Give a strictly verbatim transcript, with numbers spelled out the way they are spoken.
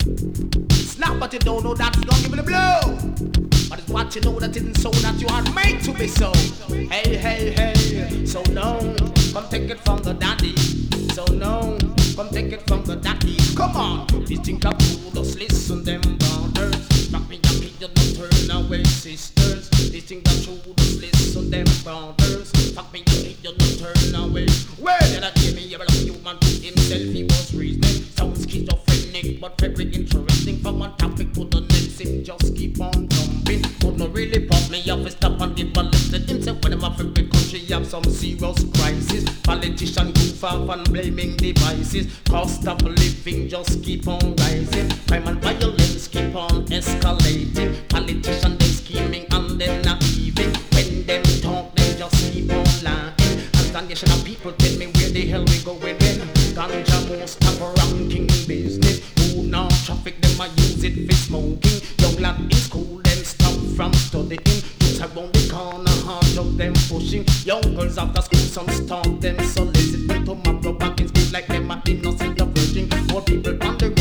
It's not what you don't know that's gonna give it a blow. But it's what you know that isn't so that you are made to be so. Hey, hey, hey, so no, come take it from the daddy. So no, come take it from the daddy. Come on, these things are cool, just listen them brothers. Rock me up, you don't turn away sisters. These things are true, just listen them brothers. Rock me up, you don't turn away. Well, did I give me a little human to himself, he was reasoning. Sounds schizophrenic, but very interesting. From one topic to the next, him just keep on jumping. Could not really pop me off, stop and give a listen. Him say whenever every country have some serious crisis, politician goof off and blaming devices. Cost of living just keep on rising. Crime and violence keep on escalating. Politicians they scheming and they naiving. When them talk, they just keep on lying. Astonishing of people tell me where the hell we going when ganja most top ranking business. Who now traffic them I use it for smoking. Young lad in school them stop from studying. Youths around the corner hard job them pushing. Young girls after school some start them soliciting. Tomorrow back in school like them are innocent of virgin. More people on the